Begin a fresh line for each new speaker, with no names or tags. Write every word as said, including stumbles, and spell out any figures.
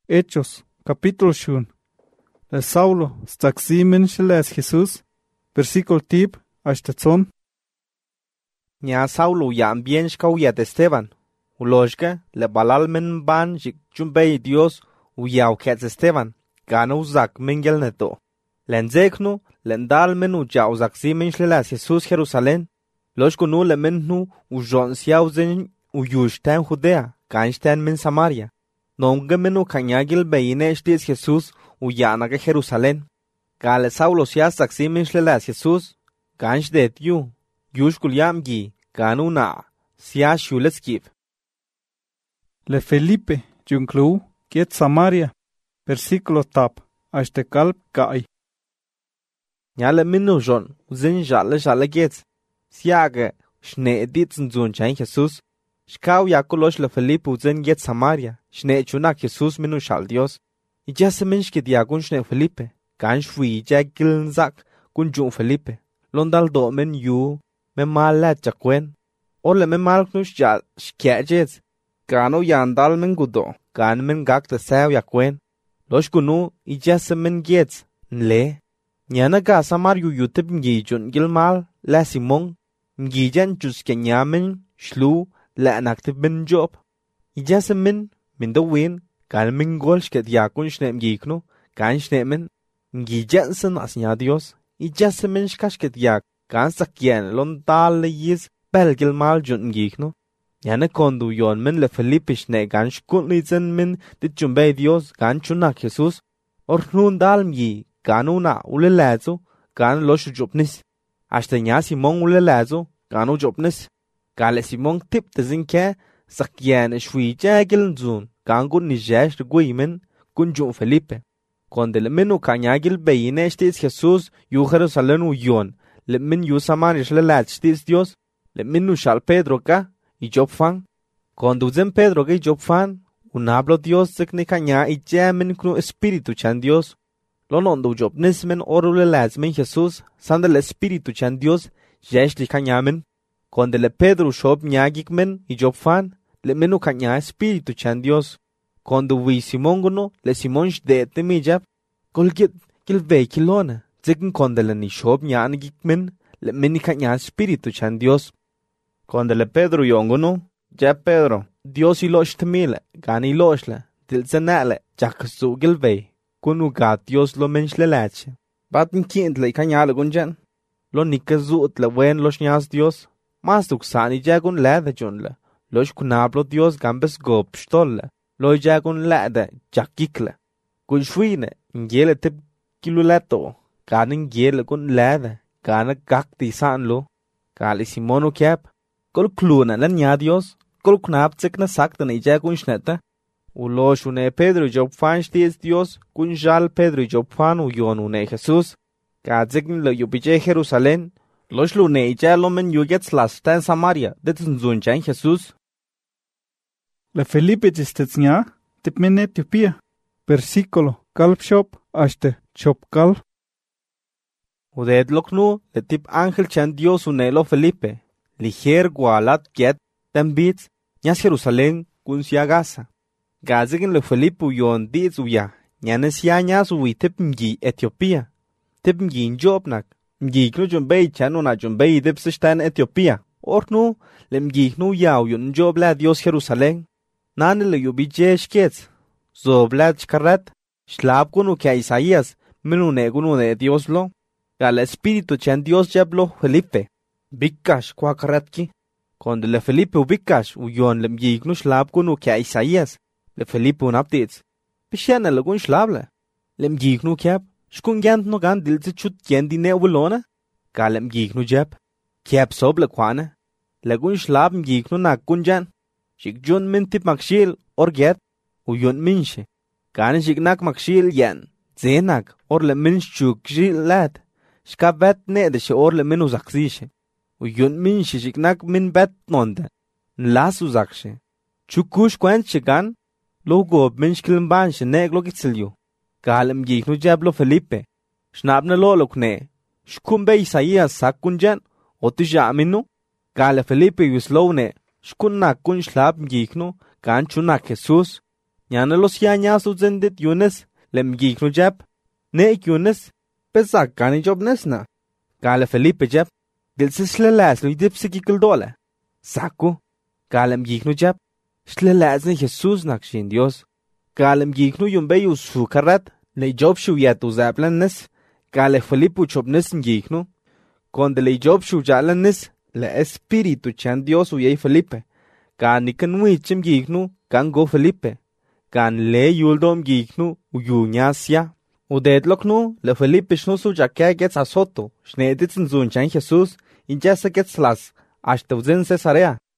Hechos, capítulo shun. Le Saulo, staximen sheles Jesús, versículo tip, hasta tzon.
Nya Saulo yan bien shkawiyat Esteban. Ulojka le balal men ban jik chumbay Dios uyaw kets Esteban. Gana uzak mingel neto. Len zeknu, len dal men uja uzak zimen shleles Jesús Jerusalén. Lojku nu le mennu ujon siaw zen uyushten Judea, ganshten men Samaria. Nonga menu kanyagil beyine shtis Jesús uyanaga Jerusalén. Gale Saulo sias saksimin shlelas Jesús, gansh det yu, yushkul yamgi, ganuna, sias shuleskip.
Le Felipe, junklu, kiet Samaria, versículo tap, hasta kalb kai.
Nyale minu jon, uzin jale jale gets, siage, shne editzen zun chain Jesús. Shkaw yakulosh le Felipe uzin get Samaria, shne chunak Jesús minu shal Dios. I jase minshke diagun shne Felipe, gansh fui jagil nzak kun jun Felipe. Londal do men yu, men mal let jakwen. Ole men mal knush jal shkejets. Gano yandal men gudo, gan men gak te sew yakwen. Losh gunu, i jase men gets, nle. Nyana ga Samar yu yutib ngi jun gilmal, la Simon. Ngi jan jus kenyamen, shlu, la anaktib men job. I jase men, min do win, gan men gol shket yakun shnem giknu, gan shnemen. Ngi jansen as nya Dios. I jase men shkashket yak, gan sakyen lon dal le yiz, bel gilmal jun giknu. Yana kondu yon men le Felipe shne gan shkun li zen men dit jumbay Dios, gan chunak Jesus. Or nun dal myi, gan una ule lazo, gan losh jopnis. Ashte nya Simon ule lazo, gan u jopnis. Gale Simon tip te zinke, sakyen shwi jagil nzun, gan gun nijash rgui men, gun jun Felipe. Konde le menu kanyagil beyine shtis Jesus, yu Jerusalén u yon, le men yu Samaria shle lat shtis Dios, le menu shal Pedro ka, i job fan. Konde uzen Pedro ka i job fan, un hablo Dios zik ni kanya i jamin knu espiritu chan Dios. Lonondo job nismen orule lazmen Jesus, sande le espiritu chan Dios, jesh li kanya men. Konde le Pedro shob nyagik men i job fan, le menu kanya espiritu chan Dios. Konde wi Simon guno, le Simon shdete mi jab, kol git kil vei kilona, zikin konde le ni shob nyagik men, le meni kanya espiritu chan Dios. Konde le Pedro yonguno, jab Pedro, Dios ilosh temile, gan ilosh le, dil zanale, jakasu gil vei, kunu gat Dios lo mensh le lache. Batin kient le kanya le gunjan, lo nikazu ut le wen losh nyas Dios, mas duksani jagun lade junle, losh kunablo Dios gambes go pshtolle, lo jagun lade jakikle. Kun shwine, ngele tip kilulato, gan ngele kun lade, gan gakti san lo, gali Simono kep, kol kluna lan nya Dios, kol kunab tsikna sakta na jagun shneta. Ulo shune Pedro job fan shtis Dios, kun jal Pedro job fan u yonu ne Jesus. Ka zikn le yubije Jerusalén, losh lu ne ijalo men yugets lastan Samaria, detin zunjan Jesus.
Le Felipe jistetsnya, tip men Etiopía, versículo kalb shop, hasta chop kalb.
Uded loknu, le tip ángel chan Dios unelo Felipe, liger gualat get, tambits, nyas Jerusalén, kun siagasa. Gazigin le Felipe yon diz uya, nyanes ya nyas uwi tip mgi Etiopía. Tip mgi njobnak, mgi knu jumbay chan una jumbay dip sishtan Etiopía. Ornu, le mgi knu yaw yun njob la Dios Jerusalén. Nane le yubije shkets. Zoblad shkarat, shlab kunu kia Isaías, minu ne kunu ne Dios lo. Gala espíritu chan Dios jablo Felipe. Bikash kwa karatki. Konde le Felipe ubikash uyon le mgi knu shlab kunu kia Isaías. Le Felipe un updates. Pishana lagun shlable. Le mgi knu kiab, shkun gyant no gan dilze chut gyendi ne ubulona. Gala mgi knu jab. Kiab sob le kwana. Lagun shlab mgi knu nak kunjan. Shik jun min tip makshil or get, u yun minshe. Gane shik nak makshil yan, zenak, or le minsh chuk shil lad. Shka bet ne de she or le min uzaksishe. U yun minshe shik nak min bet nonde. Nlas uzakshe. Chukush kwent shigan, lo gob minsh kilimban she ne glo gitsilyu. Galem giknu jablo Felipe. Shnabne lo lokne. Shkumbe Isaías sakunjan, otija minu. Gale Felipe yuslowne. Shkunna kun shlab mgiknu, gan chunak Jesus. Yana los ya nyas uzendit Yunes lem giknu jab. Ne Yunes pesak kani job nesna. Kale Felipe jab. Dilsis lelas lo idipsi kikildola. Saku. Kalem giknu jab. Shlelas ni Jesus nakshin Dios. Kalem giknu yumbe yusu karat. Le job shu yatu zaplan nes. Kale Felipe chop nes giknu. Konde le job shu jalan nes. Le espiritu chan Dios uyay Felipe. Kan nikan wichim giknu. Kan go Felipe. Kan le yuldom giknu uyunyasya. Udedloknu le Felipe shnusu jake gets asoto. Schneditsen zun chan Jesus. In jasa gets las. Ashta uzen Cesarea.